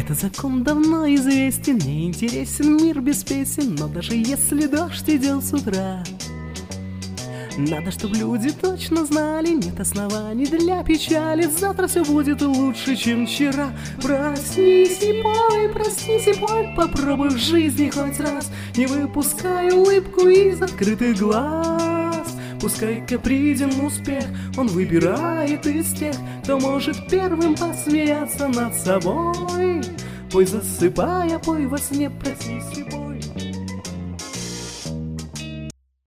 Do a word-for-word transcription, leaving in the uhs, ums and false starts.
Этот закон давно известен, не интересен мир без песен. Но даже если дождь идет с утра, надо, чтобы люди точно знали, нет оснований для печали. Завтра все будет лучше, чем вчера. Проснись и пой, проснись и пой, попробуй в жизни хоть раз, не выпускай улыбку из открытых глаз. Пускай капризен успех, он выбирает из тех, кто может первым посмеяться над собой. Пой, засыпая, пой во сне, проснись и пой.